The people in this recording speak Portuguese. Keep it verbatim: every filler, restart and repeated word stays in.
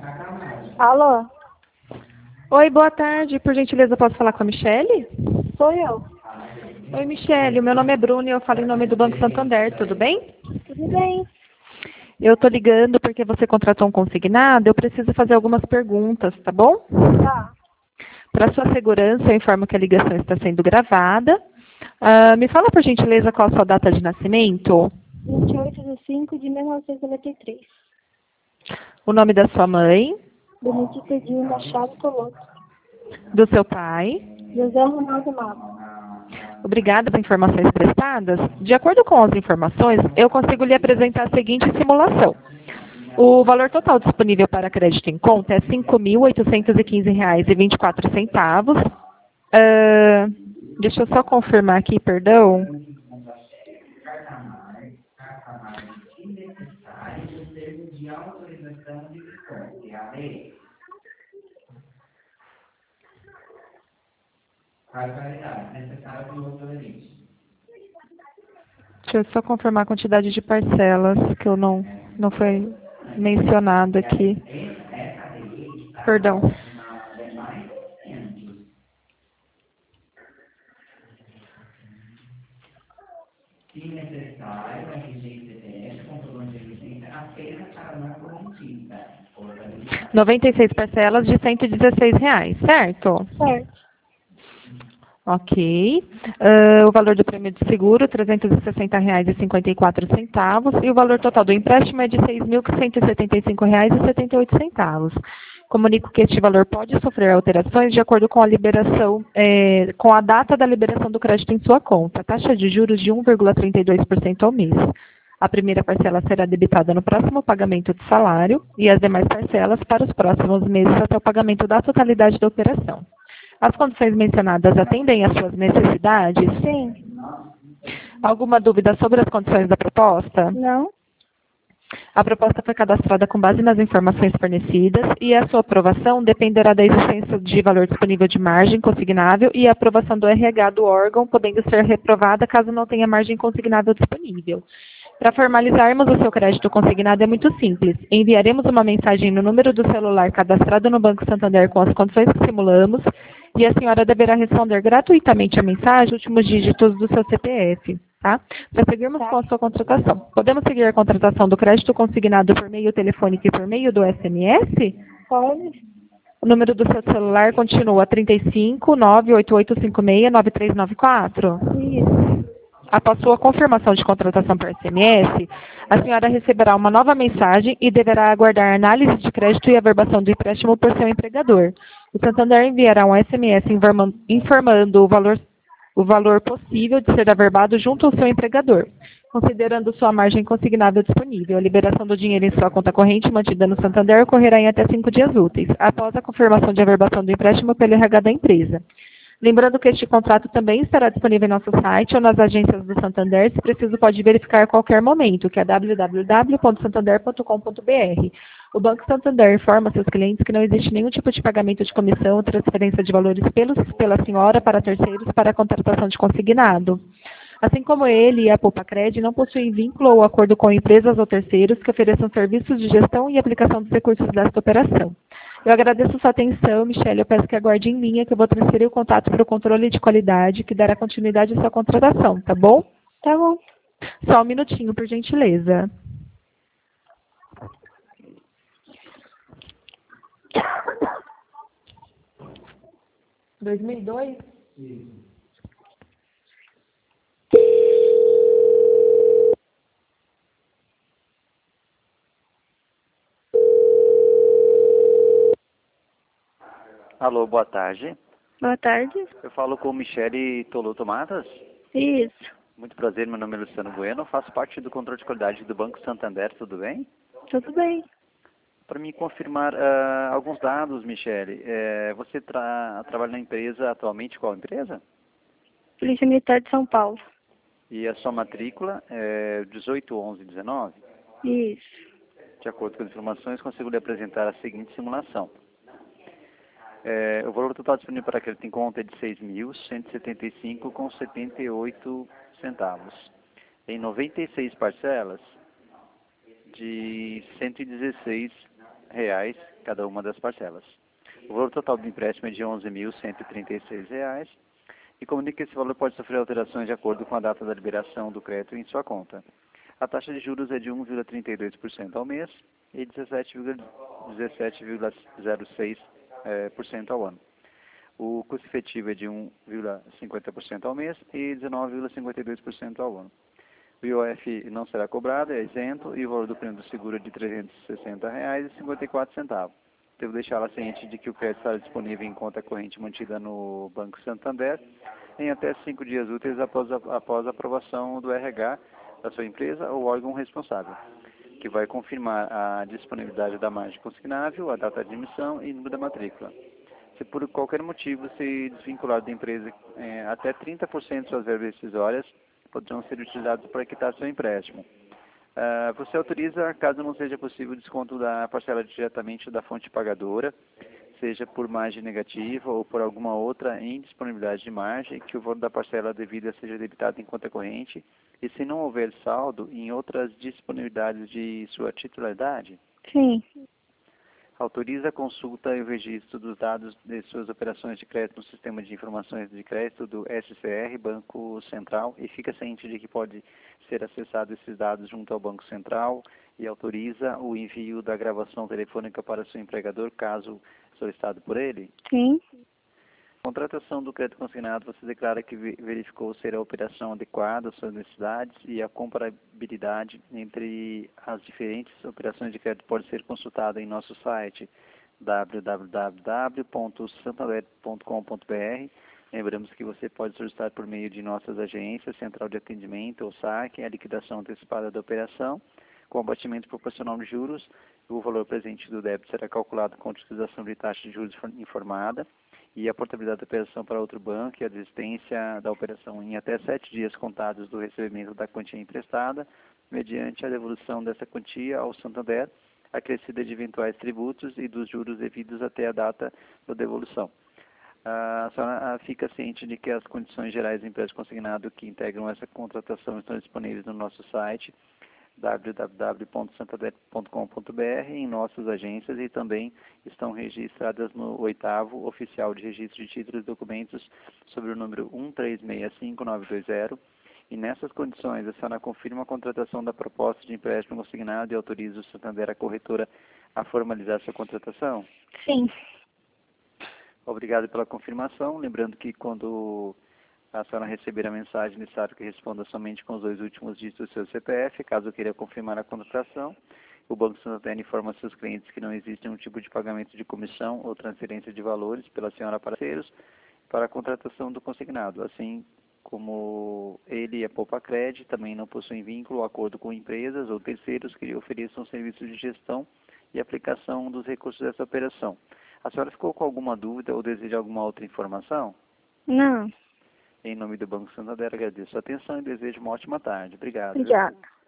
Alô? Oi, boa tarde. Por gentileza, posso falar com a Michele? Sou eu. Oi, Michele. O meu nome é Bruno e eu falo em nome do Banco Santander. Tudo bem? Tudo bem? Eu tô ligando porque você contratou um consignado. Eu preciso fazer algumas perguntas, tá bom? Tá. Para sua segurança, eu informo que a ligação está sendo gravada. Ah, me fala, por gentileza, qual a sua data de nascimento, vinte e oito de cinco de mil novecentos e noventa e três. o nome da sua mãe, Benedita Edil Machado Colosso. do seu pai. José Ronaldo Mato. Obrigada pelas informações prestadas. De acordo com as informações, eu consigo lhe apresentar a seguinte simulação. O valor total disponível para crédito em conta é cinco mil oitocentos e quinze reais e vinte e quatro centavos. Ah, deixa eu só confirmar aqui, perdão. Deixa eu só confirmar a quantidade de parcelas, que eu não, não foi mencionado aqui. Perdão. noventa e seis parcelas de cento e dezesseis reais, certo? Certo. Ok. Ah, o valor do prêmio de seguro, trezentos e sessenta reais e cinquenta e quatro centavos. E o valor total do empréstimo é de seis mil cento e setenta e cinco reais e setenta e oito centavos. Comunico que este valor pode sofrer alterações de acordo com a liberação, eh, com a data da liberação do crédito em sua conta. Taxa de juros de um vírgula trinta e dois por cento ao mês. A primeira parcela será debitada no próximo pagamento de salário e as demais parcelas para os próximos meses até o pagamento da totalidade da operação. As condições mencionadas atendem às suas necessidades? Sim. Alguma dúvida sobre as condições da proposta? Não? A proposta foi cadastrada com base nas informações fornecidas e a sua aprovação dependerá da existência de valor disponível de margem consignável e a aprovação do R H do órgão, podendo ser reprovada caso não tenha margem consignável disponível. Para formalizarmos o seu crédito consignado é muito simples. Enviaremos uma mensagem no número do celular cadastrado no Banco Santander com as condições que simulamos e a senhora deverá responder gratuitamente a mensagem, últimos dígitos do seu C P F. Tá? Para seguirmos Tá. com a sua contratação. Podemos seguir a contratação do crédito consignado por meio telefônico e por meio do S M S? Pode? O número do seu celular continua trinta e cinco, nove oito oito cinco seis, nove três nove quatro? Isso. Após sua confirmação de contratação por S M S, a senhora receberá uma nova mensagem e deverá aguardar a análise de crédito e averbação do empréstimo por seu empregador. O Santander enviará um S M S informando, informando o valor o valor possível de ser averbado junto ao seu empregador, considerando sua margem consignável disponível. A liberação do dinheiro em sua conta corrente mantida no Santander ocorrerá em até cinco dias úteis, após a confirmação de averbação do empréstimo pelo R H da empresa. Lembrando que este contrato também estará disponível em nosso site ou nas agências do Santander, se preciso pode verificar a qualquer momento, que é w w w ponto santander ponto com ponto b r. O Banco Santander informa seus clientes que não existe nenhum tipo de pagamento de comissão ou transferência de valores pelos, pela senhora para terceiros para a contratação de consignado. Assim como ele e a Poupa-Cred não possuem vínculo ou acordo com empresas ou terceiros que ofereçam serviços de gestão e aplicação dos recursos desta operação. Eu agradeço sua atenção, Michele. Eu peço que aguarde em linha que eu vou transferir o contato para o controle de qualidade que dará continuidade à sua contratação, tá bom? Tá bom. Só um minutinho, por gentileza. dois mil e dois? Alô, boa tarde. Boa tarde. Eu falo com Michele Toloto Matas. Isso. Muito prazer, meu nome é Luciano Bueno, faço parte do controle de qualidade do Banco Santander, tudo bem? Tudo bem. Para me confirmar uh, alguns dados, Michele, eh, você tra trabalha na empresa atualmente, qual empresa? Polícia Militar de São Paulo. E a sua matrícula é dezoito onze dezenove? Isso. De acordo com as informações, consigo lhe apresentar a seguinte simulação. É, o valor total disponível para crédito em conta é de seis mil cento e setenta e cinco reais com setenta e oito centavos. Em noventa e seis parcelas de cento e dezesseis reais cada uma das parcelas. O valor total do empréstimo é de onze mil cento e trinta e seis reais e comunica que esse valor pode sofrer alterações de acordo com a data da liberação do crédito em sua conta. A taxa de juros é de um vírgula trinta e dois por cento ao mês e dezessete vírgula zero seis por cento ao ano. O custo efetivo é de um vírgula cinquenta por cento ao mês e dezenove vírgula cinquenta e dois por cento ao ano. O I O F não será cobrado, é isento, e o valor do prêmio do seguro é de trezentos e sessenta reais e cinquenta e quatro centavos. Devo deixá-la ciente de que o crédito estará disponível em conta corrente mantida no Banco Santander em até cinco dias úteis após a, após a aprovação do R H da sua empresa ou órgão responsável, que vai confirmar a disponibilidade da margem consignável, a data de emissão e número da matrícula. Se por qualquer motivo se desvincular da empresa, é, até trinta por cento de suas verbas rescisórias poderão ser utilizados para quitar seu empréstimo. Uh, você autoriza, caso não seja possível, o desconto da parcela diretamente da fonte pagadora, seja por margem negativa ou por alguma outra indisponibilidade de margem, que o valor da parcela devida seja debitado em conta corrente, e se não houver saldo, em outras disponibilidades de sua titularidade? Sim. Autoriza a consulta e o registro dos dados de suas operações de crédito no Sistema de Informações de Crédito do S C R, Banco Central, e fica ciente de que pode ser acessado esses dados junto ao Banco Central e autoriza o envio da gravação telefônica para seu empregador, caso solicitado por ele? Sim. Contratação do crédito consignado, você declara que verificou ser a operação adequada às suas necessidades e a comparabilidade entre as diferentes operações de crédito pode ser consultada em nosso site w w w ponto santander ponto com ponto b r. Lembramos que você pode solicitar por meio de nossas agências, central de atendimento ou saque, a liquidação antecipada da operação, com abatimento proporcional de juros. O valor presente do débito será calculado com a utilização de taxa de juros informada e a portabilidade da operação para outro banco e a desistência da operação em até sete dias contados do recebimento da quantia emprestada, mediante a devolução dessa quantia ao Santander, acrescida de eventuais tributos e dos juros devidos até a data da devolução. A senhora fica ciente de que as condições gerais do empréstimo consignado que integram essa contratação estão disponíveis no nosso site w w w ponto santander ponto com ponto b r, em nossas agências, e também estão registradas no oitavo Oficial de Registro de Títulos e Documentos sobre o número um três seis cinco nove dois zero. E nessas condições, a senhora confirma a contratação da proposta de empréstimo consignado e autoriza o Santander, a corretora, a formalizar sua contratação? Sim. Obrigado pela confirmação. Lembrando que quando a senhora receber a mensagem, é necessário que responda somente com os dois últimos dígitos do seu C P F, caso queira confirmar a contratação. O Banco Santander informa seus clientes que não existe nenhum tipo de pagamento de comissão ou transferência de valores pela senhora para terceiros para a contratação do consignado, assim como ele e a Poupacred também não possuem vínculo ou acordo com empresas ou terceiros que lhe ofereçam serviços de gestão e aplicação dos recursos dessa operação. A senhora ficou com alguma dúvida ou deseja alguma outra informação? Não. Em nome do Banco Santander, agradeço a atenção e desejo uma ótima tarde. Obrigado. Obrigada.